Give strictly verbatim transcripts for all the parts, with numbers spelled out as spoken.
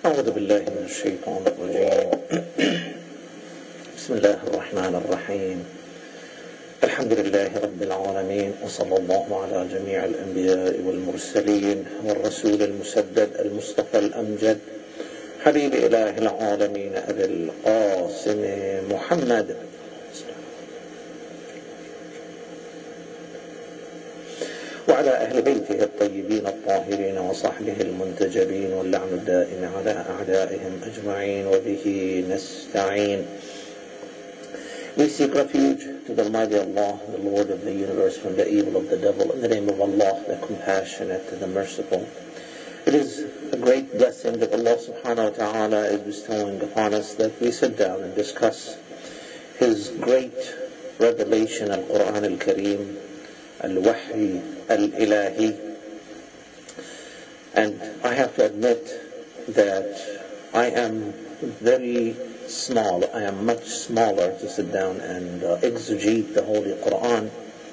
أعوذ بالله من الشيطان الرجيم. بسم الله الرحمن الرحيم. الحمد لله رب العالمين، وصلى الله على جميع الأنبياء والمرسلين والرسول المسدد المصطفى الأمجد حبيب إله العالمين أبي القاسم محمد وعلى أهل بيته الطيبين الطاهرين وصحبه المنتجبين، واللعن الدائم على أعدائهم أجمعين، وبه نستعين. We seek refuge to the Almighty Allah, the Lord of the universe, from the evil of the devil, in the name of Allah, the compassionate, the merciful. It is a great blessing that Allah subhanahu wa ta'ala is bestowing upon us, that we sit down and discuss His great revelation, Al-Quran Al-Kareem, Al-Wahy Al-Ilahi. And I have to admit that I am very small. I am much smaller to sit down and uh, exegete the Holy Quran,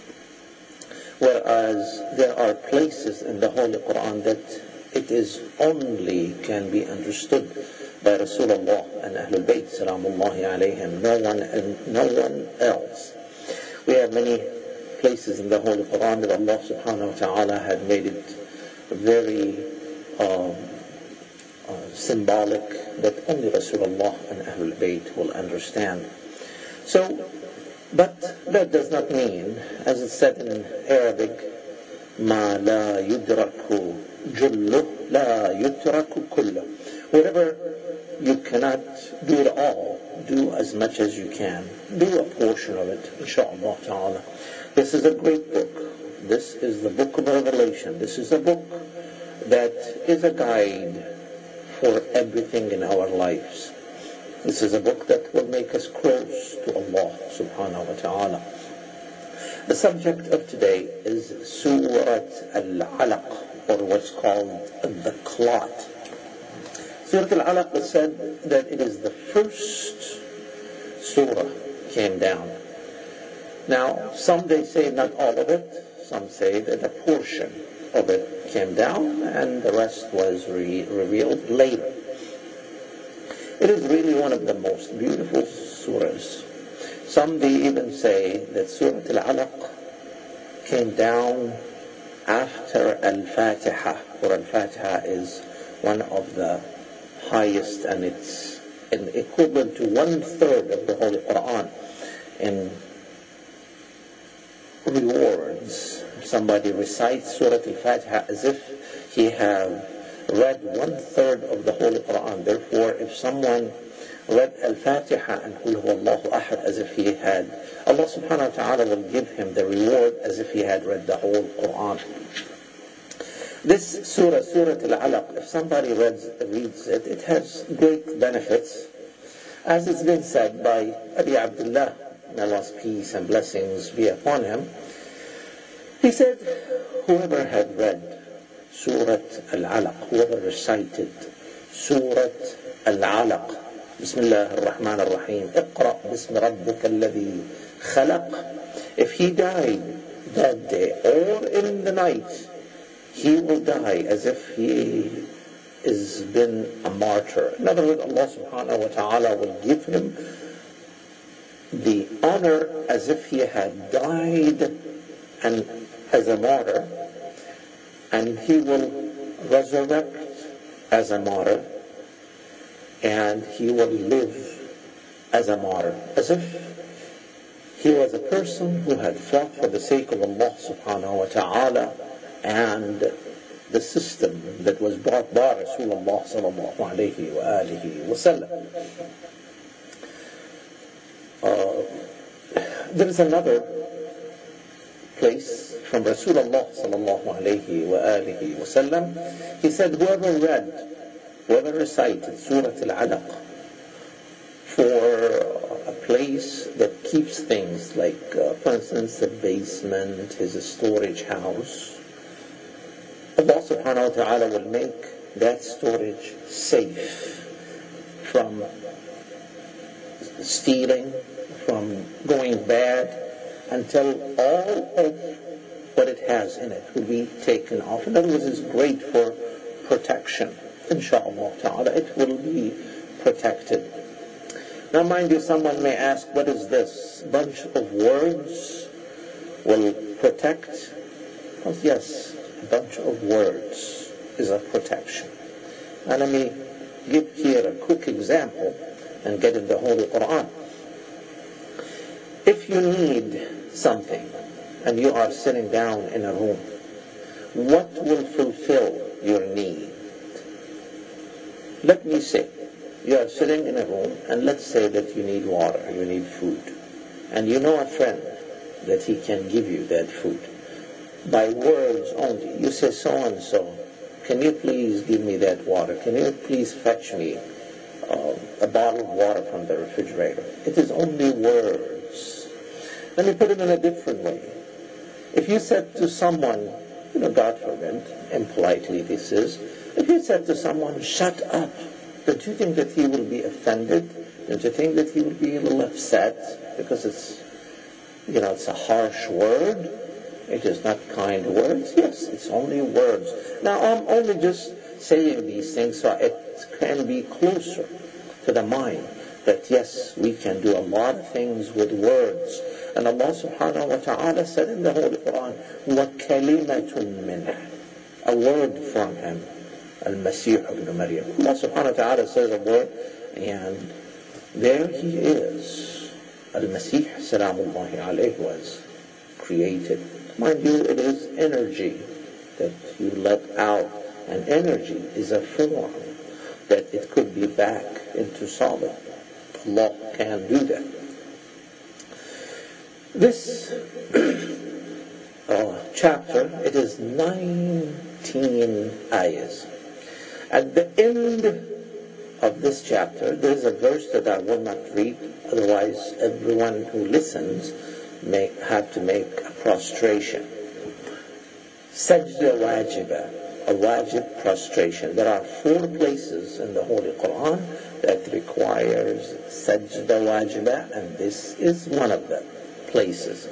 whereas there are places in the Holy Quran that it is only can be understood by Rasulullah and Ahlul Bayt salamullahi alayhim, no one and no one else. We have many places in the Holy Quran that Allah subhanahu wa ta'ala had made it very um, uh, symbolic, that only Rasulullah and Ahlul Bayt will understand. So, but that does not mean, as it's said in Arabic, ما لا يدرك جله لا يترك كله. Whatever you cannot do it all, do as much as you can. Do a portion of it, inshaAllah ta'ala. This is a great book. This is the book of Revelation. This is a book that is a guide for everything in our lives. This is a book that will make us close to Allah subhanahu wa ta'ala. The subject of today is Surat Al-Alaq, or what's called the Clot. Surat Al-Alaq is said that it is the first surah came down. Now, some they say not all of it, some say that a portion of it came down and the rest was re- revealed later. It is really one of the most beautiful surahs. Some they even say that Surah Al-Alaq came down after Al-Fatiha, or Al-Fatiha is one of the highest, and it's an equivalent to one third of the Holy Quran in rewards. Somebody recites Surah Al-Fatiha as if he had read one third of the Holy Quran. Therefore, if someone read Al-Fatiha and Qul Huwallahu Ahad as if he had, Allah subhanahu wa ta'ala will give him the reward as if he had read the whole Quran. This surah, Surah Al-Alaq, if somebody reads, reads it, it has great benefits. As it's been said by Abi Abdullah, may Allah's peace and blessings be upon him, he said, whoever had read Surah Al-Alaq, whoever recited Surah Al-Alaq, Bismillah ar-Rahman ar-Rahim, Iqra bismi rabbika alladhi khalaq, if he died that day or in the night, he will die as if he has been a martyr. In other words, Allah subhanahu wa ta'ala will give him the honor as if he had died and as a martyr, and he will resurrect as a martyr, and he will live as a martyr, as if he was a person who had fought for the sake of Allah subhanahu wa ta'ala and the system that was brought by Rasulullah sallallahu alayhi wa alihi wa sallam. Uh, there is another place from Rasulullah sallallahu alayhi wa alihi wa sallam. He said, whoever read, whoever recited Surah Al-Alaq for a place that keeps things like, uh, for instance, the basement, his storage house, Allah subhanahu wa ta'ala will make that storage safe from stealing, from going bad, until all of what it has in it will be taken off. In other words, it's great for protection. Insha'Allah ta'ala, it will protected. Now mind you, someone may ask, what is this? Bunch of words will protect? Well, yes, a bunch of words is a protection. And let me give here a quick example and get in the Holy Quran. If you need something and you are sitting down in a room, what will fulfill your need? Let me say, you are sitting in a room, and let's say that you need water, you need food, and you know a friend that he can give you that food. By words only, you say, so-and-so, can you please give me that water? Can you please fetch me uh, a bottle of water from the refrigerator? It is only words. Let me put it in a different way. If you said to someone, you know, God forbid, impolitely this is, if you said to someone, shut up, don't you think that he will be offended? Don't you think that he will be a little upset because it's, you know, it's a harsh word? It is not kind words. Yes, it's only words. Now, I'm only just saying these things so it can be closer to the mind that, yes, we can do a lot of things with words. And Allah subhanahu wa ta'ala said in the Holy Quran, وَكَلِمَةٌ مِّنْهُ, a word from him, Al-Masih ibn Maryam. Allah subhanahu wa ta'ala says a word, and there he is. Al-Masih, salamullahi alayhi, was created. Mind you, it is energy that you let out, and energy is a form that it could be back into solid. Allah can do that. This uh, chapter, it is nineteen ayahs. At the end of this chapter, there is a verse that I will not read, otherwise everyone who listens may have to make a prostration. Sajda wajiba, a wajib prostration. There are four places in the Holy Quran that requires sajda wajiba, and this is one of them places.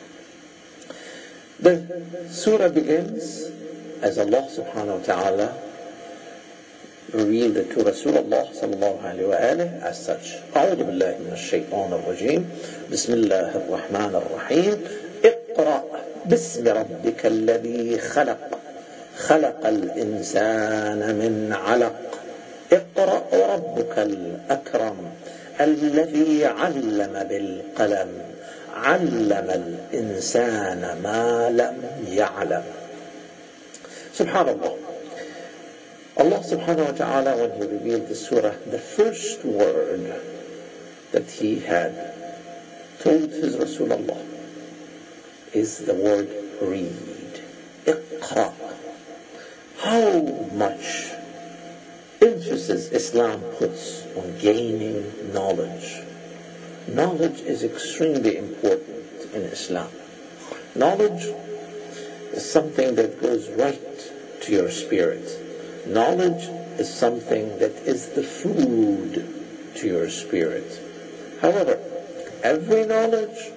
The surah begins as Allah subhanahu wa ta'ala revealed it to Rasulullah sallallahu alayhi wa alayhi as such. أعوذ بالله من الشيطان الرجيم بسم الله الرحمن الرحيم اقرأ باسم ربك الذي خلق خلق الإنسان من علق اقرأ وربك الأكرم الذي علم بالقلم علم الإنسان ما لم يعلم. Subhanallah. Allah subhanahu wa ta'ala, when he revealed the surah, the first word that he had told his Rasulullah is the word read. Iqra. How much emphasis Islam puts on gaining knowledge. Knowledge is extremely important in Islam. Knowledge is something that goes right to your spirit. Knowledge is something that is the food to your spirit. However, every knowledge,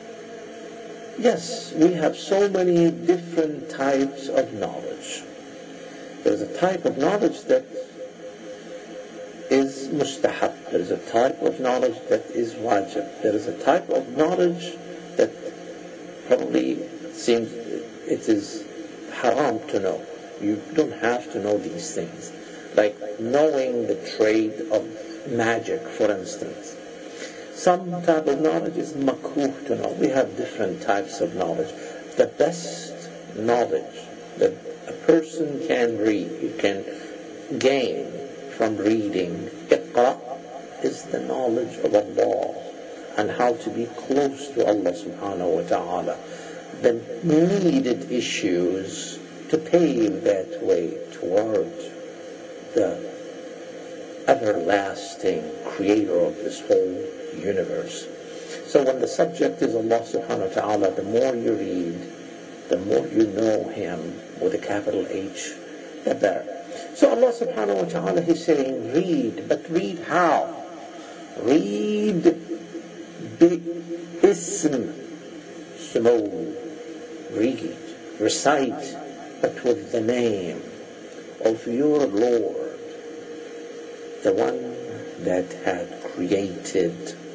yes, we have so many different types of knowledge. There's a type of knowledge that is mustahab. There is a type of knowledge that is wajib. There is a type of knowledge that probably seems it is haram to know. You don't have to know these things. Like knowing the trade of magic, for instance. Some type of knowledge is makruh to know. We have different types of knowledge. The best knowledge that a person can read, you can gain from reading Iqra, is the knowledge of Allah and how to be close to Allah subhanahu wa ta'ala. The needed issues to pave that way toward the everlasting creator of this whole universe. So when the subject is Allah subhanahu wa ta'ala, the more you read, the more you know Him with a capital H, the better. So Allah subhanahu wa ta'ala, He's saying read, but read how? Read bi-ism, slow, read, recite, but with the name of your Lord, the one that had created.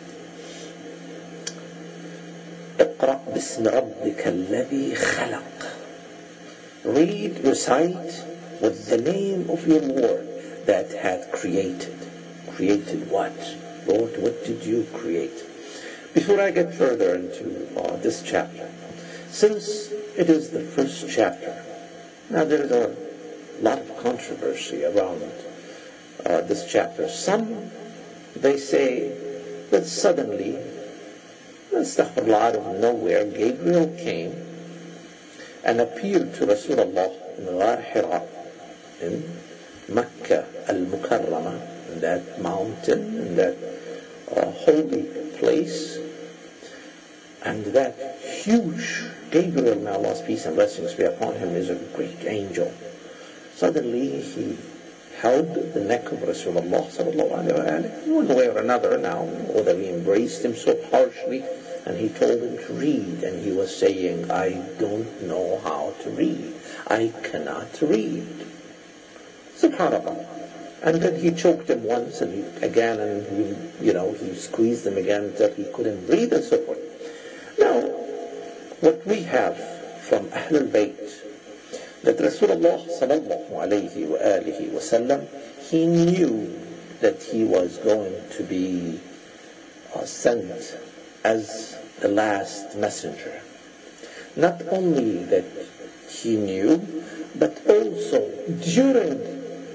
اقرأ باسم ربك الذي خلق. Read, recite with the name of your Lord that had created. Created what? Lord, what did you create? Before I get further into uh, this chapter, since it is the first chapter, now there is a lot of controversy around uh, this chapter. Some, they say that suddenly, astaghfirullah, out of nowhere, Gabriel came and appeared to Rasulullah in Ghar Hira, in Makkah al-Mukarramah, in that mountain, in that uh, holy place, and that huge Gabriel, may Allah's peace and blessings be upon him, is a great angel. Suddenly he held the neck of Rasulullah sallallahu alaihi wasallam, one way or another now, whether he embraced him so harshly, and he told him to read, and he was saying, I don't know how to read. I cannot read. Subhanallah. And then he choked him once, and he, again, and he, you know, he squeezed him again until he couldn't breathe, and so forth. Now, what we have from Ahlul Bayt, that Rasulullah sallallahu alayhi wa alihi wa sallam, he knew that he was going to be uh, sent as the last messenger. Not only that he knew, but also during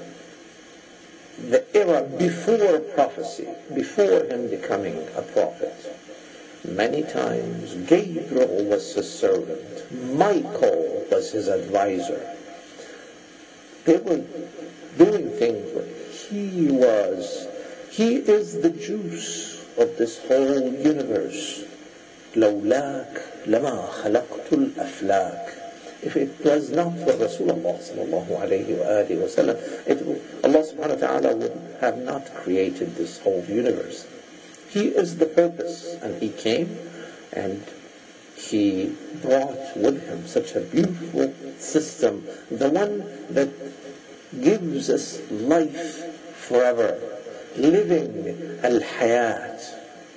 the era before prophecy, before him becoming a prophet, many times Gabriel was his servant, Michael was his advisor. They were doing things where he was, he is the juice of this whole universe. لولاك لما خلقت الأفلاك. If it was not for Rasulullah sallallahu alayhi wa alihi wa sallam, it would, Allah subhanahu wa ta'ala would have not created this whole universe. He is the purpose, and he came and he brought with him such a beautiful system, the one that gives us life forever, living al-hayat,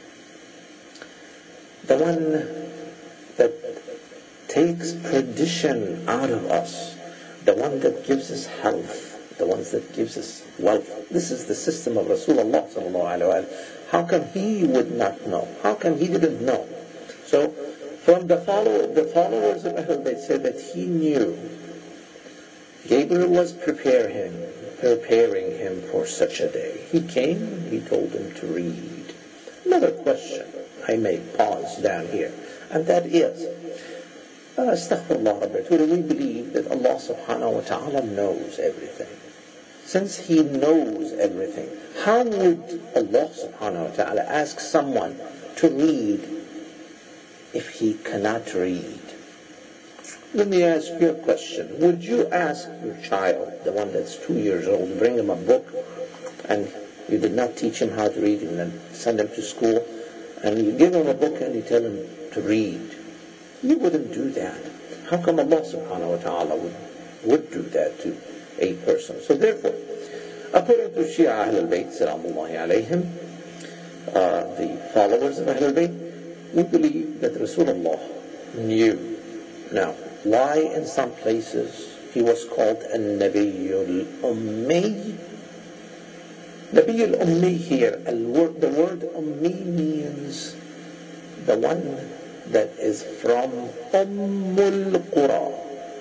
the one that takes perdition out of us, the one that gives us health, the one that gives us wealth. This is the system of Rasulullah sallallahu alaihi wasallam. How come he would not know? How come he didn't know? So, from the follow the followers of Ahlul Bayt said that he knew. Gabriel was preparing him, preparing him for such a day. He came, he told him to read. Another question I may pause down here, and that is, uh, astaghfirullah rabbi, do we believe that Allah subhanahu wa ta'ala knows everything? Since he knows everything, how would Allah subhanahu wa ta'ala ask someone to read if he cannot read? Let me ask you a question. Would you ask your child, the one that's two years old, bring him a book, and you did not teach him how to read, and then send him to school, and you give him a book and you tell him to read? You wouldn't do that. How come Allah subhanahu wa ta'ala would, would do that to a person? So therefore, according to Shia Ahlul Bayt, salamullahi alayhim, uh, the followers of Ahlul Bayt, we believe that Rasulullah knew. Now, why in some places he was called An-Nabiyyul Ummi? Nabiyyul Ummi here, the word Ummi means the one that is from Ummul Qura.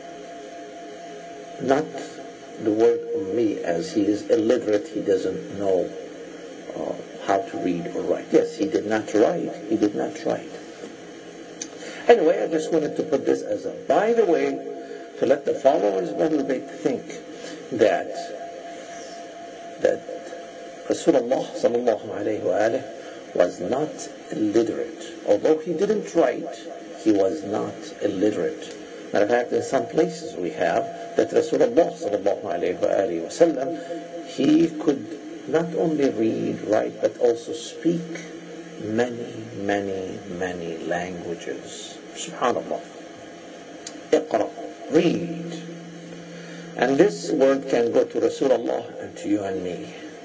Not the word Ummi as he is illiterate, he doesn't know uh, how to read or write. Yes, he did not write, he did not write. Anyway, I just wanted to put this as a by the way, to let the followers of Ahlul Bayt think that that Rasulullah sallallahu alayhi wa alayhi was not illiterate. Although he didn't write, he was not illiterate. Matter of fact, in some places we have that Rasulullah sallallahu alayhi wa alayhi wa sallam, he could not only read, write, but also speak many, many, many languages. Subhanallah. Iqra, read. And this word can go to Rasulullah and to you and me.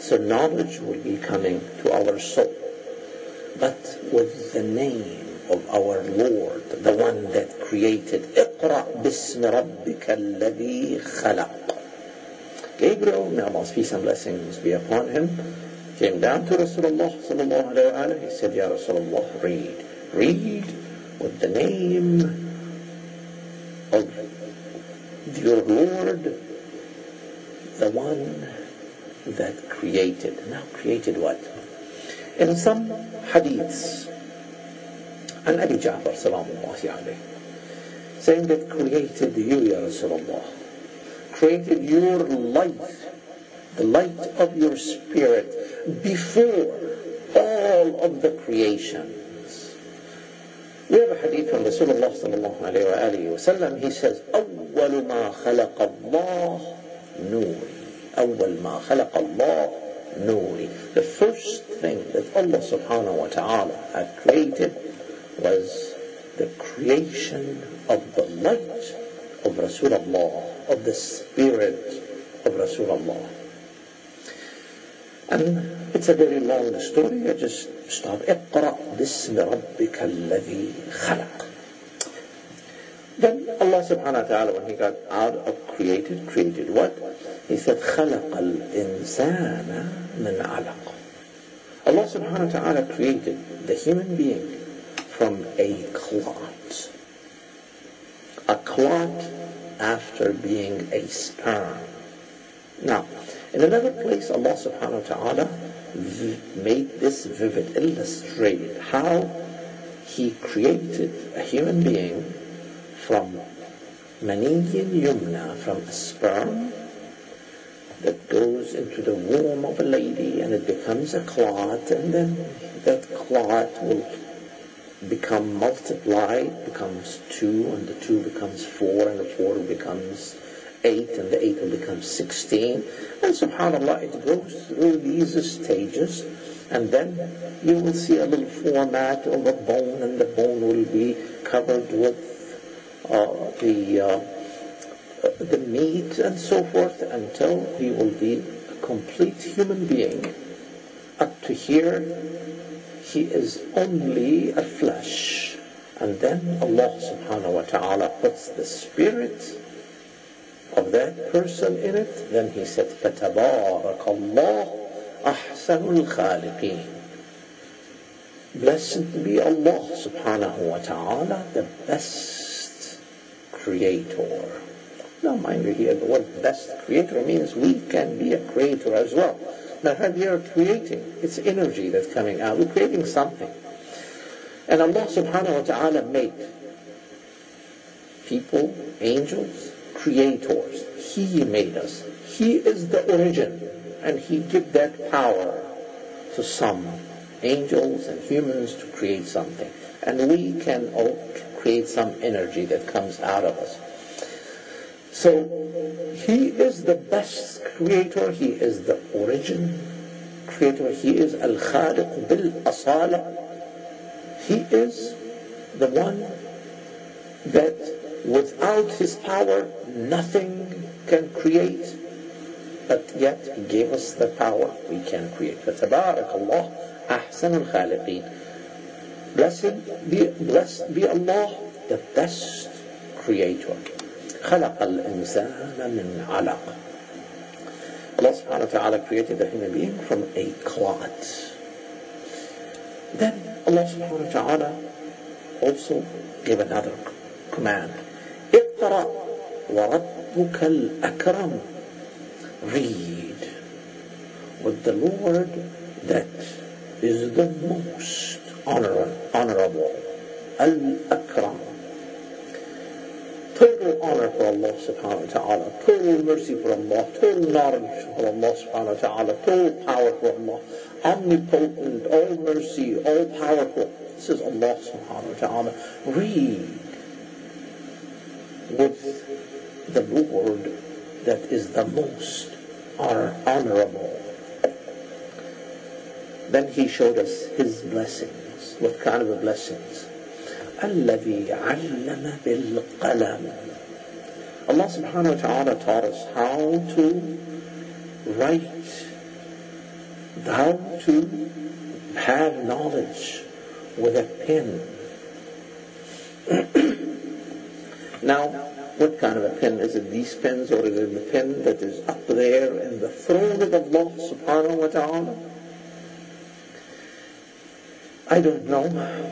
So knowledge will be coming to our soul, but with the name of our Lord, the one that created. اقرأ باسم ربك الذي خلق. Gabriel, may Allah's peace and blessings be upon him, came down to Rasulullah sallallahu alayhi wa alayhi. He said, Ya Rasulullah, read. Read with the name of your Lord, the one that created. Now created what? In some hadiths, and Abi Ja'far salamullahi alayhi, saying that created you, Ya Rasulullah, created your light, the light of your spirit, before all of the creations. We have a hadith from Rasulullah sallallahu alayhi wa alihi wa sallam. He says, أول ما خلق الله نوري. أول ما خلق الله نوري. The first thing that Allah subhanahu wa ta'ala had created was the creation of the light of Rasulullah, of the spirit of Rasulullah. And it's a very long story. I just stop. اقرأ باسم ربك الذي خلق. Then Allah subhanahu wa ta'ala, when He got out of created, created what? He said, خلق الإنسان من علق. Allah subhanahu wa ta'ala created the human being from a clot. A clot after being a sperm. Now, in another place, Allah subhanahu wa ta'ala made this vivid, illustrated how He created a human being from maniyyin yumna, from a sperm that goes into the womb of a lady and it becomes a clot, and then that clot will become multiplied, becomes two, and the two becomes four, and the four becomes eight, and the eight will become sixteen. And subhanAllah, it goes through these stages, and then you will see a little format of a bone, and the bone will be covered with uh, the uh, the meat and so forth, until he will be a complete human being. Up to here, he is only a flesh. And then Allah subhanahu wa ta'ala puts the spirit of that person in it. Then He said, فَتَبَارَكَ اللَّهُ أَحْسَنُ الْخَالِقِينَ. Blessed be Allah subhanahu wa ta'ala, the best creator. Now mind you here, the word best creator means we can be a creator as well. Now we are creating, it's energy that's coming out, we're creating something. And Allah subhanahu wa ta'ala made people, angels, creators. He made us. He is the origin, and He gave that power to some angels and humans to create something. And we can all create some energy that comes out of us. So He is the best creator. He is the origin creator. He is Al-Khaliq bil-Asala. He is the one that without His power nothing can create, but yet He gave us the power, we can create. فَتَبَارَكَ اللَّهُ أَحْسَنُ الْخَالِقِينَ. Blessed be, blessed be Allah, the best creator. خَلَقَ الْإِنسَانَ مِنْ عَلَقٍ. Allah subhanahu wa ta'ala created the human being from a clot. Then Allah subhanahu wa ta'ala also gave another command. اقرأ وَرَبُّكَ الْأَكْرَمُ. Read with the Lord that is the most honor, honorable. Al-Akram. Total honor for Allah subhanahu wa ta'ala. Total mercy for Allah. Total knowledge for Allah subhanahu wa ta'ala. Total power for Allah. Omnipotent, all mercy, all powerful. This is Allah subhanahu wa ta'ala. Read with the Lord that is the most honor, honorable. Then He showed us His blessings. What kind of blessings? الَّذِي عَلَّمَ بِالْقَلَمِ. Allah subhanahu wa ta'ala taught us how to write how to have knowledge with a pen. Now, what kind of a pen? Is it these pens, or is it the pen that is up there in the throne of Allah subhanahu wa ta'ala? I don't know.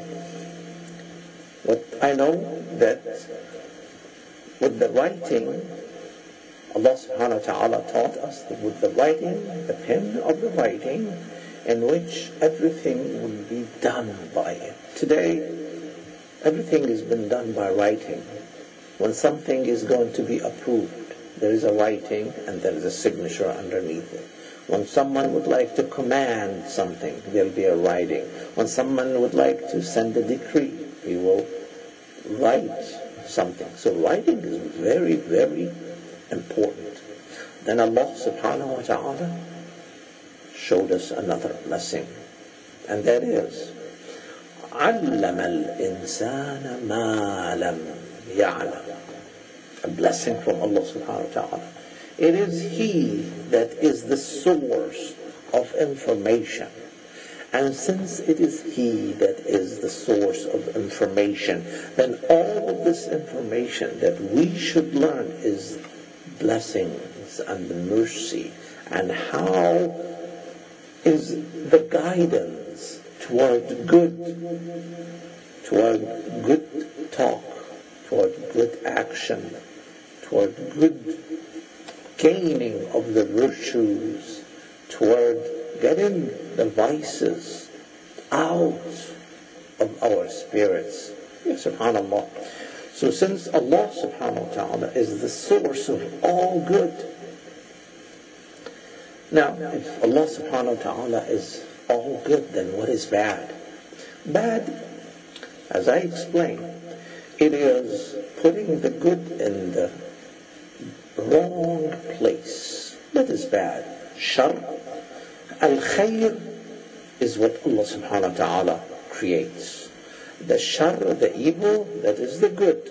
What I know that with the writing, Allah subhanahu wa ta'ala taught us that with the writing, the pen of the writing, in which everything will be done by it. Today, everything has been done by writing. When something is going to be approved, there is a writing and there is a signature underneath it. When someone would like to command something, there will be a writing. When someone would like to send a decree, we will write something. So writing is very, very important. Then Allah subhanahu wa ta'ala showed us another blessing, and that is عَلَّمَ الْإِنسَانَ مَا لَمْ يَعْلَمْ. A blessing from Allah subhanahu wa ta'ala. It is He that is the source of information. And since it is He that is the source of information, then all of this information that we should learn is blessings and mercy, and how is the guidance toward good, toward good talk, toward good action, toward good gaining of the virtues, toward getting the vices out of our spirits. Yes, subhanAllah. So since Allah subhanahu wa ta'ala is the source of all good, now if Allah subhanahu wa ta'ala is all good, then what is bad? Bad, as I explained, it is putting the good in the wrong place. That is bad. Shar. Al-khayr is what Allah subhanahu wa ta'ala creates. The shar, the evil, that is the good.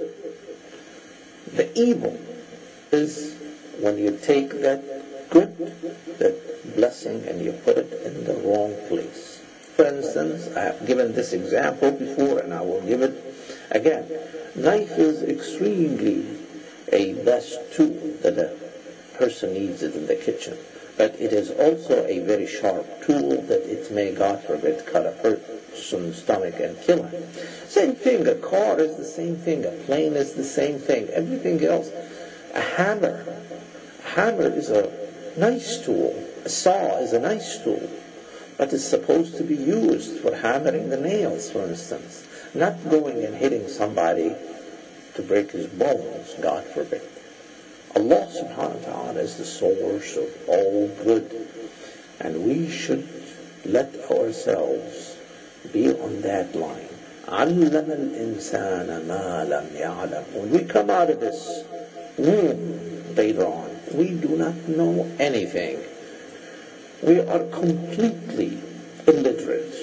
The evil is when you take that good, that blessing, and you put it in the wrong place. For instance, I have given this example before, and I will give it again. Knife is extremely a best tool that a person needs it in the kitchen. But it is also a very sharp tool that it may, God forbid, cut a person's stomach and kill him. Same thing, a car is the same thing, a plane is the same thing, everything else. A hammer. A hammer is a nice tool. A saw is a nice tool. But it's supposed to be used for hammering the nails, for instance. Not going and hitting somebody to break his bones, God forbid. Allah subhanahu wa ta'ala is the source of all good, and we should let ourselves be on that line. عَلَّمَ الْإِنسَانَ مَا لَمْ يَعْلَمْ. When we come out of this womb later on, we do not know anything. We are completely illiterate.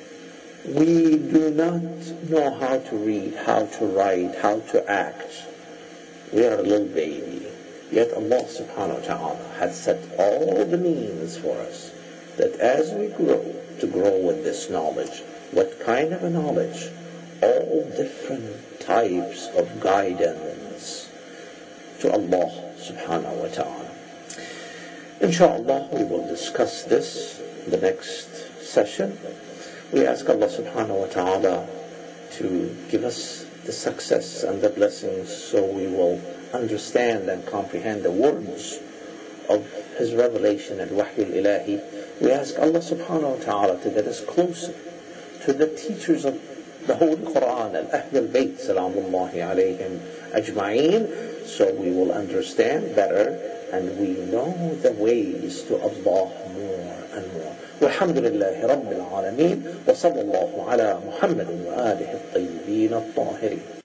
We do not know how to read, how to write, how to act. We are a little baby. Yet Allah subhanahu wa ta'ala has set all the means for us that as we grow, to grow with this knowledge. What kind of a knowledge? All different types of guidance to Allah subhanahu wa ta'ala. Inshallah, we will discuss this in the next session. We ask Allah subhanahu wa ta'ala to give us the success and the blessings so we will understand and comprehend the words of His revelation and Wahy al-Ilahi. We ask Allah subhanahu wa ta'ala to get us closer to the teachers of the Holy Quran, Al-Ahl al-Bayt, salamullahi alayhim ajma'een, so we will understand better and we know the ways to Allah more and more. Walhamdulillahi Rabbil Alameen, wa sallallahu ala Muhammadin wa alihi at-tayyibin at-tahirin.